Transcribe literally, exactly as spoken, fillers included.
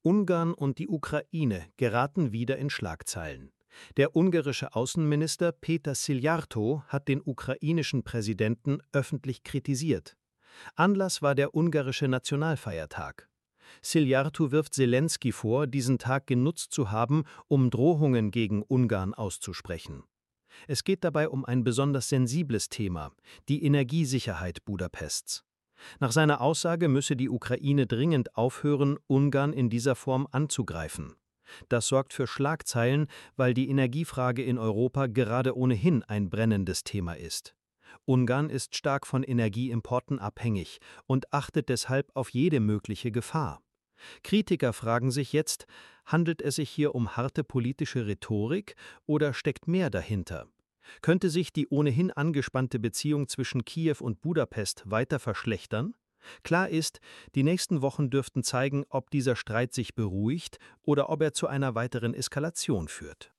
Ungarn und die Ukraine geraten wieder in Schlagzeilen. Der ungarische Außenminister Péter Szijjártó hat den ukrainischen Präsidenten öffentlich kritisiert. Anlass war der ungarische Nationalfeiertag. Szijjártó wirft Selenskyj vor, diesen Tag genutzt zu haben, um Drohungen gegen Ungarn auszusprechen. Es geht dabei um ein besonders sensibles Thema, die Energiesicherheit Budapests. Nach seiner Aussage müsse die Ukraine dringend aufhören, Ungarn in dieser Form anzugreifen. Das sorgt für Schlagzeilen, weil die Energiefrage in Europa gerade ohnehin ein brennendes Thema ist. Ungarn ist stark von Energieimporten abhängig und achtet deshalb auf jede mögliche Gefahr. Kritiker fragen sich jetzt, handelt es sich hier um harte politische Rhetorik oder steckt mehr dahinter? Könnte sich die ohnehin angespannte Beziehung zwischen Kiew und Budapest weiter verschlechtern? Klar ist, die nächsten Wochen dürften zeigen, ob dieser Streit sich beruhigt oder ob er zu einer weiteren Eskalation führt.